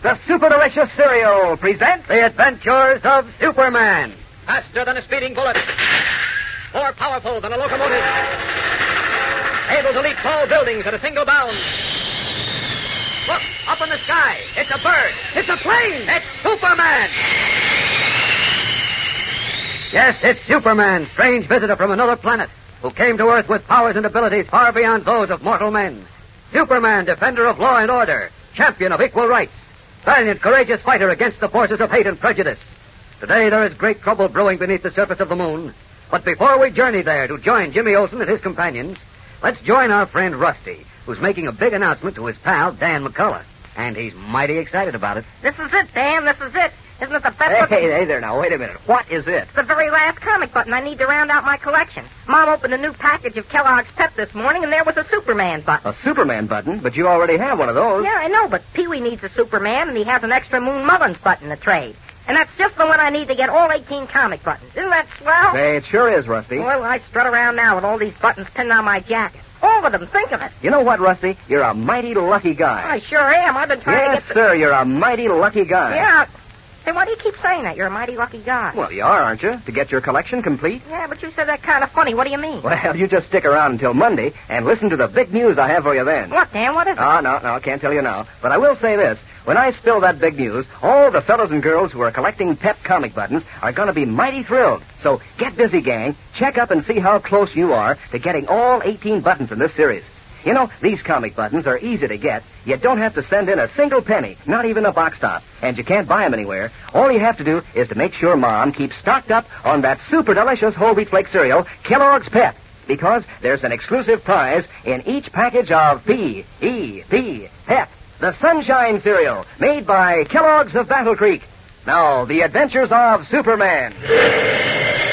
the Super Delicious cereal presents The Adventures of Superman. Faster than a speeding bullet. More powerful than a locomotive. Able to leap tall buildings at a single bound. Look, up in the sky. It's a bird. It's a plane. It's Superman. Yes, it's Superman, strange visitor from another planet, who came to Earth with powers and abilities far beyond those of mortal men. Superman, defender of law and order, champion of equal rights, valiant, courageous fighter against the forces of hate and prejudice. Today there is great trouble brewing beneath the surface of the moon. But before we journey there to join Jimmy Olsen and his companions, let's join our friend Rusty, who's making a big announcement to his pal, Dan McCullough. And he's mighty excited about it. This is it, Dan. This is it. Isn't it the best looking... Hey there now. Wait a minute. What is it? It's the very last comic button I need to round out my collection. Mom opened a new package of Kellogg's Pep this morning, and there was a Superman button. A Superman button? But you already have one of those. Yeah, I know, but Pee-wee needs a Superman, and he has an extra Moon Mullins button to trade. And that's just the one I need to get all 18 comic buttons. Isn't that swell? Hey, it sure is, Rusty. Well, I strut around now with all these buttons pinned on my jacket. All of them. Think of it. You know what, Rusty? You're a mighty lucky guy. I sure am. I've been trying to get... Yes, sir, you're a mighty lucky guy. Yeah. Hey, why do you keep saying that? You're a mighty lucky guy. Well, you are, aren't you? To get your collection complete? Yeah, but you said that kind of funny. What do you mean? Well, you just stick around until Monday and listen to the big news I have for you then. What, Dan? What is it? No, I can't tell you now. But I will say this. When I spill that big news, all the fellows and girls who are collecting Pep comic buttons are going to be mighty thrilled. So get busy, gang. Check up and see how close you are to getting all 18 buttons in this series. You know, these comic buttons are easy to get. You don't have to send in a single penny, not even a box top. And you can't buy them anywhere. All you have to do is to make sure Mom keeps stocked up on that super delicious whole wheat flake cereal, Kellogg's Pep. Because there's an exclusive prize in each package of P-E-P, Pep, the Sunshine cereal, made by Kellogg's of Battle Creek. Now, the adventures of Superman.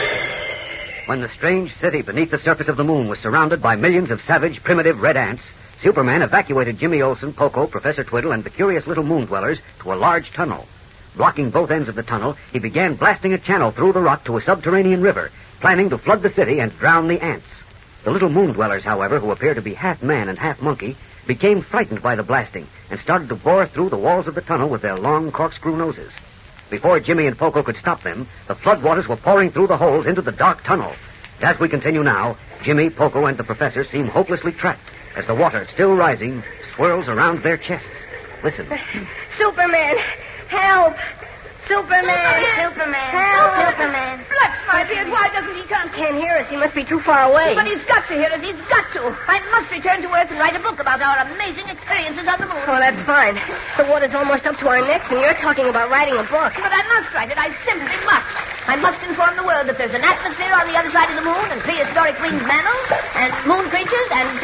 When the strange city beneath the surface of the moon was surrounded by millions of savage, primitive red ants, Superman evacuated Jimmy Olsen, Poco, Professor Twiddle, and the curious little moon dwellers to a large tunnel. Blocking both ends of the tunnel, he began blasting a channel through the rock to a subterranean river, planning to flood the city and drown the ants. The little moon dwellers, however, who appear to be half man and half monkey, became frightened by the blasting and started to bore through the walls of the tunnel with their long corkscrew noses. Before Jimmy and Poco could stop them, the floodwaters were pouring through the holes into the dark tunnel. As we continue now, Jimmy, Poco, and the professor seem hopelessly trapped as the water, still rising, swirls around their chests. Listen. Superman! Help! Superman! Superman! Help! Superman! Bless my beard, why doesn't he come? Can't hear us. He must be too far away. But he's got to hear us. He's got to. I must return to Earth and write a book about our amazing experiences on the moon. Oh, that's fine. The water's almost up to our necks, and you're talking about writing a book. But I must write it. I simply must. I must inform the world that there's an atmosphere on the other side of the moon, and prehistoric winged mammals, and moon creatures, and...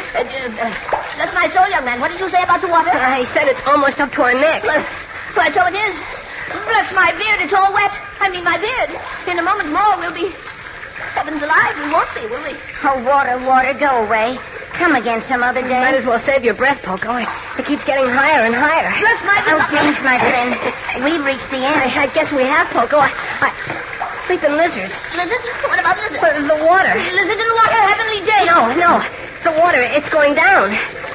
bless my soul, young man. What did you say about the water? I said it's almost up to our necks. Why, so it is. Bless my beard, it's all wet. I mean, my beard. In a moment more, we'll be... Heavens alive, we won't be, will we? Oh, water, go away. Come again some other day. Might as well save your breath, Poco. It keeps getting higher and higher. Bless my... Oh, James, my friend, we've reached the end. I guess we have, Poco. Sleeping lizards. Lizards? What about lizards? The water. Lizards in the water, heavenly day. No. The water, it's going down.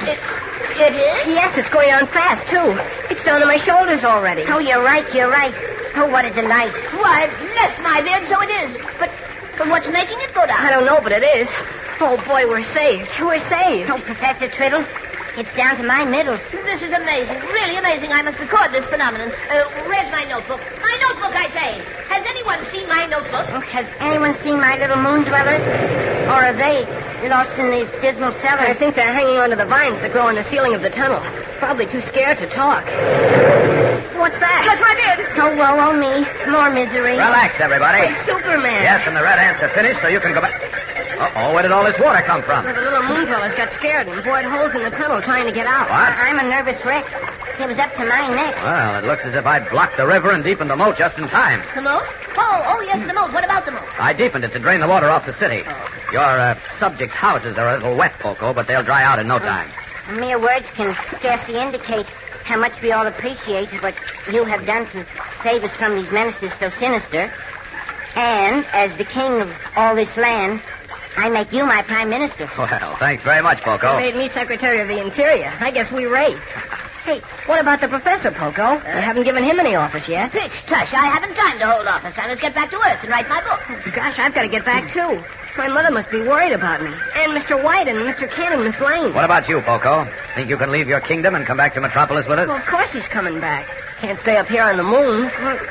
It is? Yes, it's going on fast, too. It's down to my shoulders already. Oh, you're right. Oh, what a delight. Why, bless my beard, so it is. But what's making it go down? I don't know, but it is. Oh, boy, we're saved. We're saved. Oh, Professor Twiddle, it's down to my middle. This is amazing, really amazing. I must record this phenomenon. Where's my notebook? My notebook, I say. Has anyone seen my notebook? Oh, has anyone seen my little moon dwellers? Or are they lost in these dismal cellars? I think they're hanging onto the vines that grow in the ceiling of the tunnel. Probably too scared to talk. What's that? That's my beard. Oh, woe, oh, me. More misery. Relax, everybody. It's Superman. Yes, and the red ants are finished, so you can go back. Uh-oh, where did all this water come from? The little moon dwellers got scared and bored holes in the tunnel trying to get out. What? I'm a nervous wreck. It was up to my neck. Well, it looks as if I'd blocked the river and deepened the moat just in time. The moat? Oh, yes, the moat. What about the moat? I deepened it to drain the water off the city. Your subjects' houses are a little wet, Poco, but they'll dry out in no time. Mere words can scarcely indicate how much we all appreciate what you have done to save us from these menaces so sinister. And, as the king of all this land, I make you my prime minister. Well, thanks very much, Poco. You made me Secretary of the Interior. I guess we rate. Hey, what about the professor, Poco? You haven't given him any office yet. Pitch, tush, I haven't time to hold office. I must get back to Earth and write my book. Gosh, I've got to get back, too. My mother must be worried about me. And Mr. White and Mr. Kent and Miss Lane. What about you, Poco? Think you can leave your kingdom and come back to Metropolis with us? Well, of course he's coming back. Can't stay up here on the moon.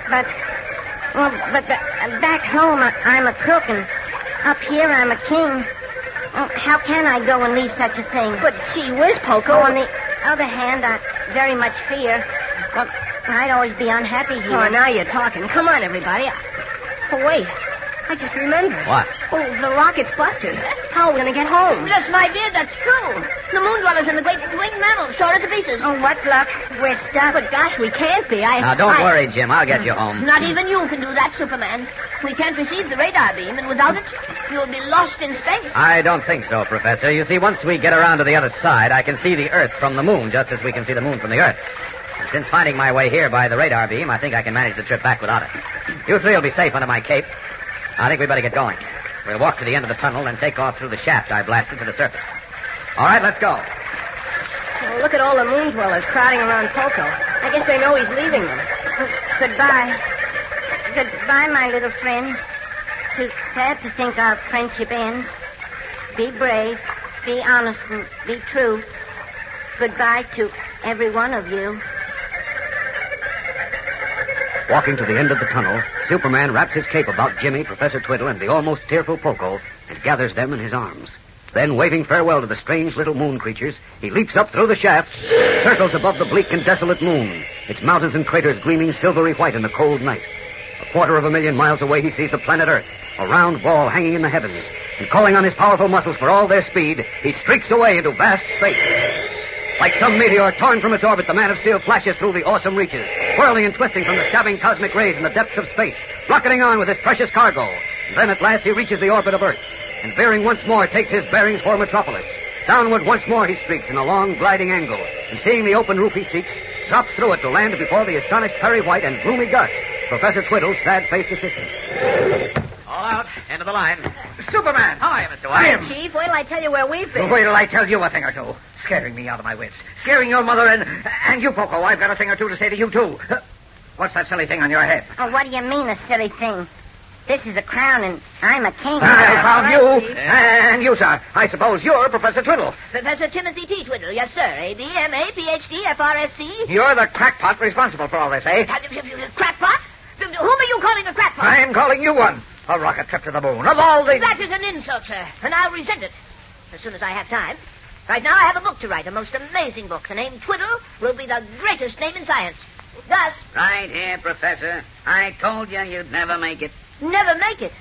But back home, I'm a cook, and up here I'm a king. Oh, how can I go and leave such a thing? But gee whiz, Poco. On the other hand, I very much fear. Well, I'd always be unhappy here. Oh, now you're talking. Come on, everybody. Oh, wait. I just remembered. What? Oh, the rocket's busted. How are we going to get home? Bless my beard, that's true. The moon dwellers and the great winged mammals tore it to pieces. Oh, what luck. We're stuck. But gosh, we can't be. Now, don't worry, Jim. I'll get you home. Not even you can do that, Superman. We can't receive the radar beam, and without it, you'll be lost in space. I don't think so, Professor. You see, once we get around to the other side, I can see the Earth from the moon, just as we can see the moon from the Earth. And since finding my way here by the radar beam, I think I can manage the trip back without it. You three will be safe under my cape. I think we better get going. We'll walk to the end of the tunnel and take off through the shaft I blasted to the surface. All right, let's go. Well, look at all the moon dwellers crowding around Poco. I guess they know he's leaving them. Goodbye. Goodbye, my little friends. Too sad to think our friendship ends. Be brave, be honest, and be true. Goodbye to every one of you. Walking to the end of the tunnel, Superman wraps his cape about Jimmy, Professor Twiddle, and the almost tearful Poco, and gathers them in his arms. Then, waving farewell to the strange little moon creatures, he leaps up through the shaft, circles above the bleak and desolate moon, its mountains and craters gleaming silvery white in the cold night. 250,000 miles away, he sees the planet Earth, a round ball hanging in the heavens, and calling on his powerful muscles for all their speed, he streaks away into vast space. Like some meteor torn from its orbit, the Man of Steel flashes through the awesome reaches, whirling and twisting from the stabbing cosmic rays in the depths of space, rocketing on with his precious cargo. And then at last he reaches the orbit of Earth, and veering once more takes his bearings for Metropolis. Downward once more he streaks in a long gliding angle, and seeing the open roof he seeks, drops through it to land before the astonished Perry White and gloomy Gus, Professor Twiddle's sad-faced assistant. All out, end of the line. Superman! How are you, Mr. White? Hi, Chief. Wait till I tell you where we've been. Wait till I tell you a thing or two. Scaring me out of my wits. Scaring your mother and you, Poco. I've got a thing or two to say to you, too. What's that silly thing on your head? Oh, what do you mean, a silly thing? This is a crown, and I'm a king. I found you. Chief. And you, sir. I suppose you're Professor Twiddle. Professor Timothy T. Twiddle, yes, sir. A.B., M.A., Ph.D., F.R.S.C. You're the crackpot responsible for all this, eh? Crackpot? Whom are you calling a crackpot? I'm calling you one. A rocket trip to the moon. Of all the... That is an insult, sir, and I'll resent it as soon as I have time. Right now I have a book to write, a most amazing book. The name Twiddle will be the greatest name in science. Gus. Right here, Professor. I told you you'd never make it. Never make it.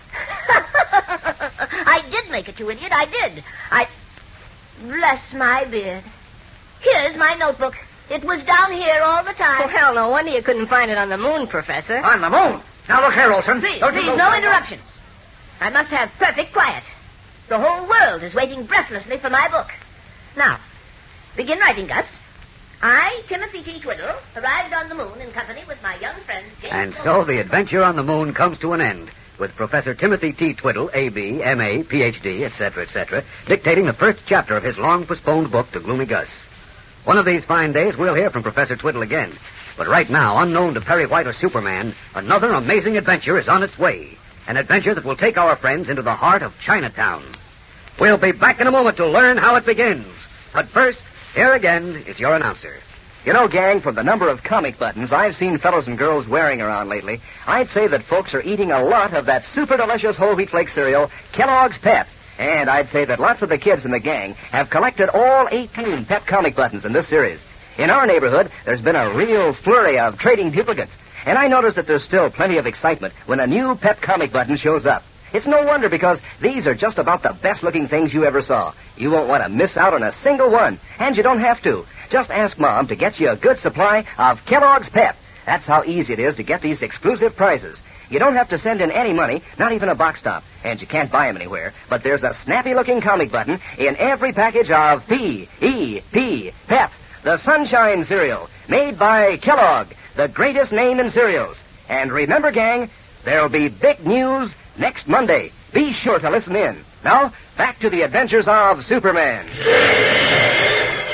I did make it, you idiot. I did. Bless my beard. Here's my notebook. It was down here all the time. Oh, hell, no wonder you couldn't find it on the moon, Professor. On the moon? Now, look here, Olson. Please, Don't you go- no interruptions. I must have perfect quiet. The whole world is waiting breathlessly for my book. Now, begin writing, Gus. I, Timothy T. Twiddle, arrived on the moon in company with my young friend, James... And so the adventure on the moon comes to an end, with Professor Timothy T. Twiddle, A.B., M.A., Ph.D., etc., dictating the first chapter of his long-postponed book to Gloomy Gus. One of these fine days, we'll hear from Professor Twiddle again. But right now, unknown to Perry White or Superman, another amazing adventure is on its way. An adventure that will take our friends into the heart of Chinatown. We'll be back in a moment to learn how it begins. But first, here again is your announcer. You know, gang, from the number of comic buttons I've seen fellows and girls wearing around lately, I'd say that folks are eating a lot of that super delicious whole wheat flake cereal, Kellogg's Pep. And I'd say that lots of the kids in the gang have collected all 18 Pep comic buttons in this series. In our neighborhood, there's been a real flurry of trading duplicates. And I notice that there's still plenty of excitement when a new Pep comic button shows up. It's no wonder, because these are just about the best-looking things you ever saw. You won't want to miss out on a single one, and you don't have to. Just ask Mom to get you a good supply of Kellogg's Pep. That's how easy it is to get these exclusive prizes. You don't have to send in any money, not even a box top, and you can't buy them anywhere. But there's a snappy-looking comic button in every package of P-E-P, Pep, the Sunshine Cereal, made by Kellogg, the greatest name in cereals. And remember, gang, there'll be big news next Monday. Be sure to listen in. Now, back to the adventures of Superman.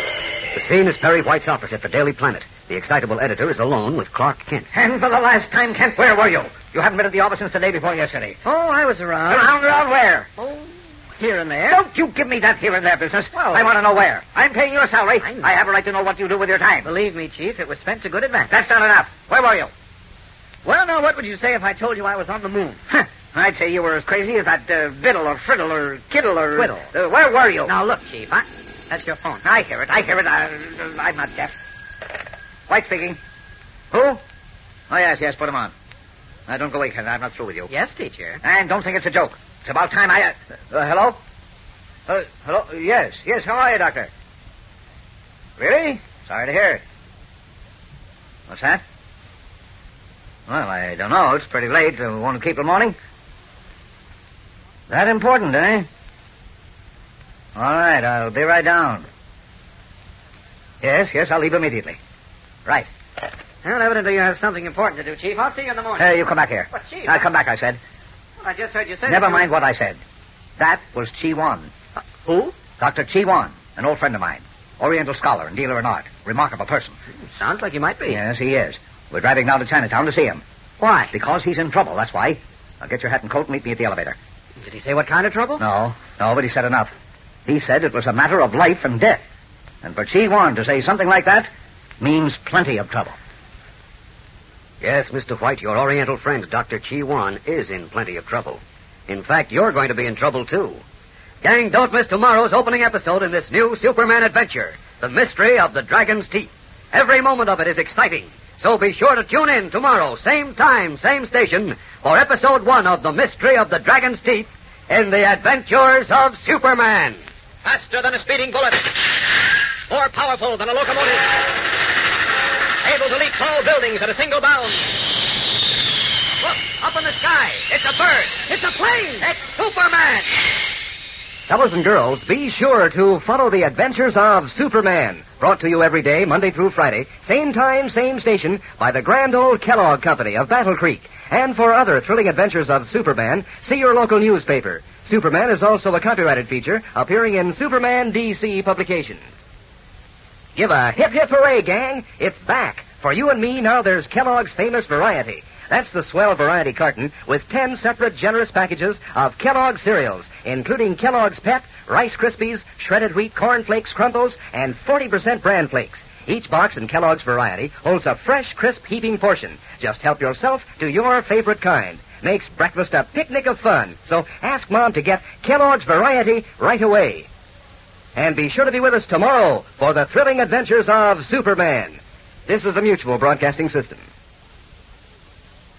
The scene is Perry White's office at the Daily Planet. The excitable editor is alone with Clark Kent. And for the last time, Kent, where were you? You haven't been at the office since the day before yesterday. Oh, I was around. Around where? Oh, here and there. Don't you give me that here and there business. Well, I want to know where. I'm paying your salary. I know. I have a right to know what you do with your time. Believe me, Chief, it was spent to good advantage. That's not enough. Where were you? Well, now, what would you say if I told you I was on the moon? I'd say you were as crazy as that Biddle or Friddle or Kiddle or... Twiddle. Where were you? Now, look, Chief, that's your phone. I hear it. I'm not deaf. White speaking. Who? Oh, yes, put him on. Don't go away, Ken. I'm not through with you. Yes, teacher. And don't think it's a joke. It's about time I... hello? Hello? Yes, how are you, Doctor? Really? Sorry to hear it. What's that? Well, I don't know. It's pretty late. Want to keep till morning? That important, eh? All right, I'll be right down. Yes, I'll leave immediately. Right. Well, evidently you have something important to do, Chief. I'll see you in the morning. You come back here. But, Chief... Come back, I said. Well, I just heard you say... Never mind what I said. That was Chi Wan. Who? Dr. Chi Wan, an old friend of mine. Oriental scholar and dealer in art. Remarkable person. Sounds like he might be. Yes, he is. We're driving down to Chinatown to see him. Why? Because he's in trouble, that's why. Now get your hat and coat and meet me at the elevator. Did he say what kind of trouble? No, but he said enough. He said it was a matter of life and death. And for Chi Wan to say something like that means plenty of trouble. Yes, Mr. White, your Oriental friend, Dr. Chi Wan, is in plenty of trouble. In fact, you're going to be in trouble, too. Gang, don't miss tomorrow's opening episode in this new Superman adventure, The Mystery of the Dragon's Teeth. Every moment of it is exciting, so be sure to tune in tomorrow, same time, same station, for episode 1 of The Mystery of the Dragon's Teeth in the Adventures of Superman. Faster than a speeding bullet. More powerful than a locomotive. Able to leap tall buildings at a single bound. Look, up in the sky. It's a bird. It's a plane. It's Superman. Fellows and girls, be sure to follow the adventures of Superman. Brought to you every day, Monday through Friday, same time, same station, by the grand old Kellogg Company of Battle Creek. And for other thrilling adventures of Superman, see your local newspaper. Superman is also a copyrighted feature appearing in Superman DC publications. Give a hip, hip hooray, gang. It's back. For you and me, now there's Kellogg's famous variety. That's the swell variety carton with 10 separate generous packages of Kellogg's cereals, including Kellogg's Pep, Rice Krispies, shredded wheat corn flakes, Crumples, and 40% bran flakes. Each box in Kellogg's variety holds a fresh, crisp, heaping portion. Just help yourself to your favorite kind. Makes breakfast a picnic of fun. So ask Mom to get Kellogg's variety right away. And be sure to be with us tomorrow for the thrilling adventures of Superman. This is the Mutual Broadcasting System.